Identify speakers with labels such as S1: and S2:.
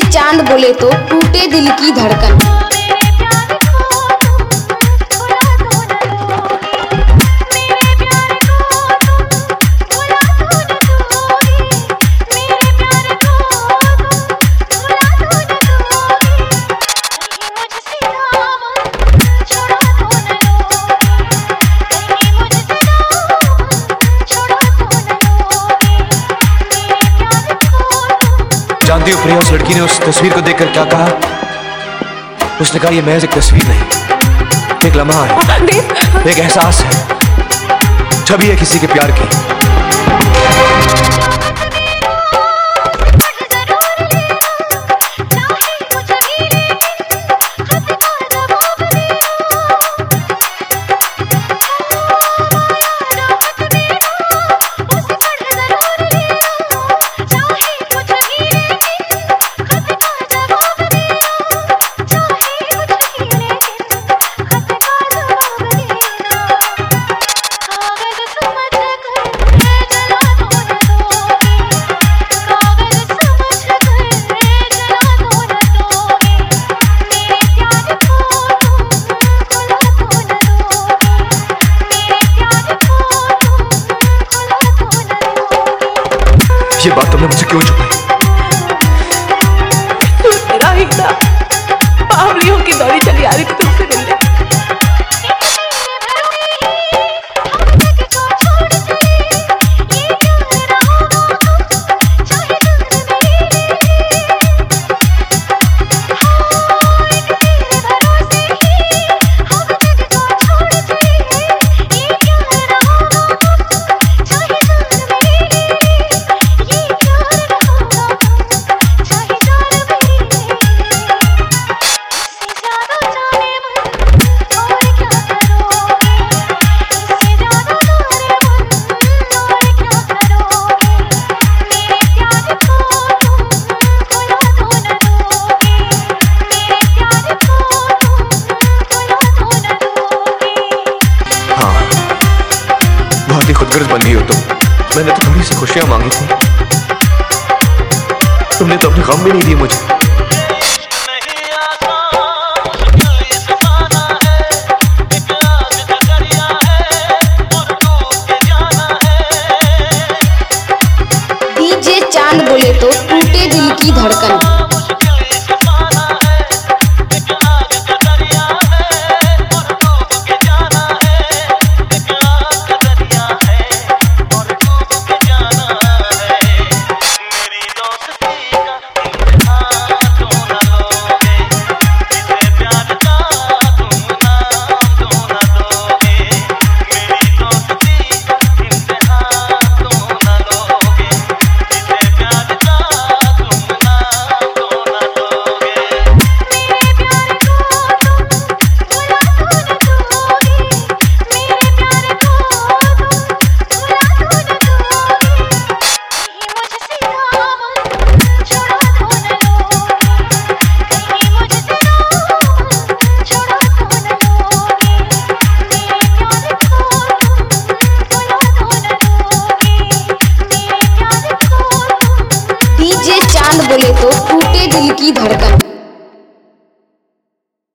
S1: चांद बोले तो टूटे दिल की धड़कन।
S2: जानती हो प्रिया, उस लड़की ने उस तस्वीर को देखकर क्या कहा? उसने कहा, ये महज एक तस्वीर नहीं, एक लम्हा है, एक एहसास है, छवि है किसी के प्यार की। ये बात तुमने मुझसे क्यों छुपाई?
S3: तू तेरा ही था, बावलियों की दौड़ी चली आ रही थी तुमसे मिलने।
S2: खुदगर्ज बंदी हो तुम। मैंने तो थोड़ी सी खुशियां मांगी थी, तुमने तो अपनी गम भी नहीं दी मुझे।
S1: डीजे चांद बोले तो टूटे दिल की धड़कन।